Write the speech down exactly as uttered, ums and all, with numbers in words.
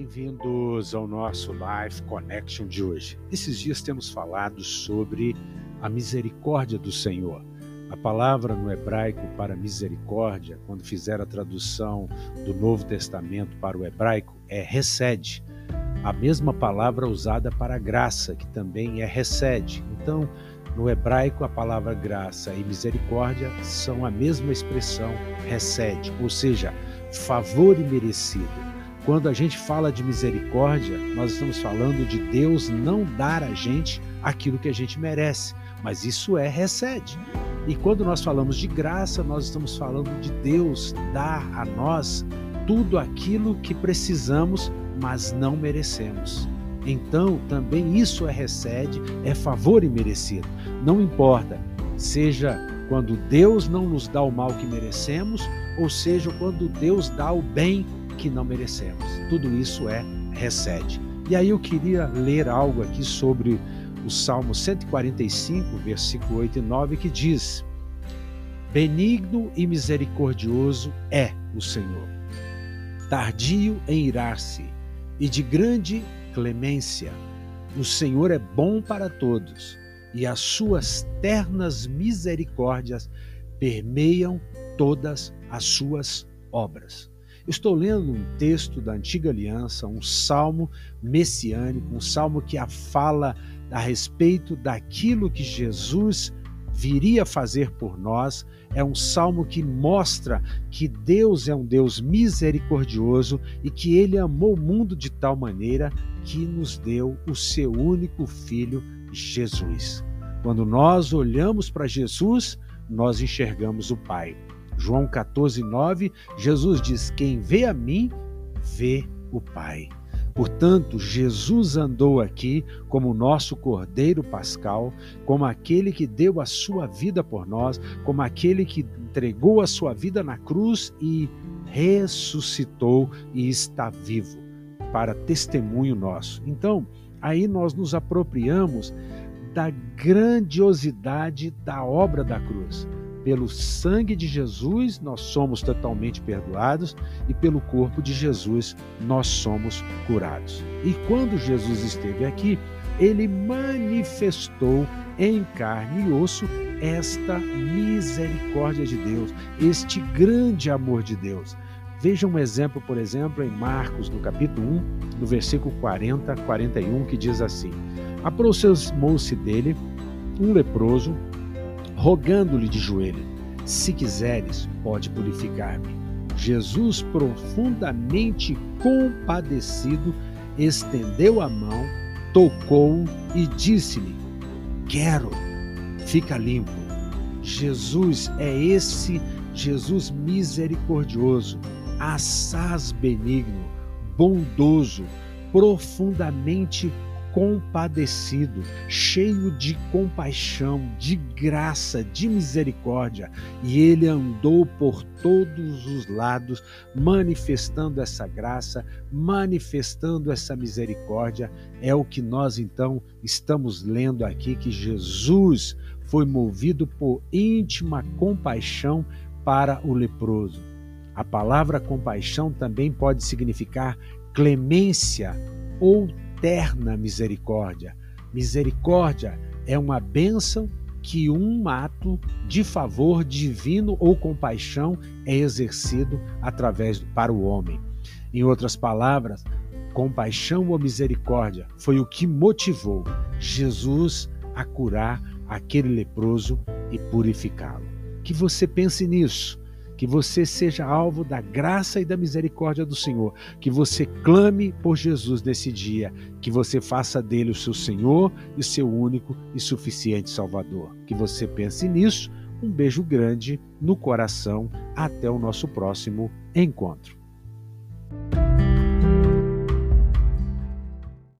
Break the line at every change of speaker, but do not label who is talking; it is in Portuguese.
Bem-vindos ao nosso Life Connection de hoje. Esses dias temos falado sobre a misericórdia do Senhor. A palavra no hebraico para misericórdia, quando fizer a tradução do Novo Testamento para o hebraico, é hesed. A mesma palavra usada para graça, que também é hesed. Então, no hebraico, a palavra graça e misericórdia são a mesma expressão hesed, ou seja, favor imerecido. Quando a gente fala de misericórdia, nós estamos falando de Deus não dar a gente aquilo que a gente merece, mas isso é hesed. E quando nós falamos de graça, nós estamos falando de Deus dar a nós tudo aquilo que precisamos, mas não merecemos. Então, também isso é hesed, é favor imerecido. Não importa, seja quando Deus não nos dá o mal que merecemos, ou seja, quando Deus dá o bem que não merecemos. Tudo isso é hesed. E aí eu queria ler algo aqui sobre o Salmo cento e quarenta e cinco, versículo oito e nove, que diz: benigno e misericordioso é o Senhor, tardio em irar-se e de grande clemência. O Senhor é bom para todos, e as suas ternas misericórdias permeiam todas as suas obras. Eu estou lendo um texto da Antiga Aliança, um salmo messiânico, um salmo que fala a respeito daquilo que Jesus viria fazer por nós. É um salmo que mostra que Deus é um Deus misericordioso e que Ele amou o mundo de tal maneira que nos deu o seu único Filho, Jesus. Quando nós olhamos para Jesus, nós enxergamos o Pai. João quatorze, nove, Jesus diz: quem vê a mim, vê o Pai. Portanto, Jesus andou aqui como o nosso Cordeiro Pascal, como aquele que deu a sua vida por nós, como aquele que entregou a sua vida na cruz e ressuscitou e está vivo, para testemunho nosso. Então, aí nós nos apropriamos da grandiosidade da obra da cruz. Pelo sangue de Jesus, nós somos totalmente perdoados e pelo corpo de Jesus, nós somos curados. E quando Jesus esteve aqui, Ele manifestou em carne e osso esta misericórdia de Deus, este grande amor de Deus. Veja um exemplo, por exemplo, em Marcos, no capítulo um, no versículo quarenta, quarenta e um, que diz assim: aproximou-se dele um leproso, rogando-lhe de joelho: se quiseres, pode purificar-me. Jesus, profundamente compadecido, estendeu a mão, tocou-o e disse-lhe: quero, fica limpo. Jesus é esse Jesus misericordioso, assaz benigno, bondoso, profundamente compadecido, cheio de compaixão, de graça, de misericórdia, e Ele andou por todos os lados, manifestando essa graça, manifestando essa misericórdia. É o que nós então estamos lendo aqui, que Jesus foi movido por íntima compaixão para o leproso. A palavra compaixão também pode significar clemência ou eterna misericórdia. Misericórdia é uma bênção que um ato de favor divino ou compaixão é exercido através para o homem. Em outras palavras, compaixão ou misericórdia foi o que motivou Jesus a curar aquele leproso e purificá-lo. Que você pense nisso. Que você seja alvo da graça e da misericórdia do Senhor, que você clame por Jesus nesse dia, que você faça dele o seu Senhor e seu único e suficiente Salvador. Que você pense nisso. Um beijo grande no coração. Até o nosso próximo encontro.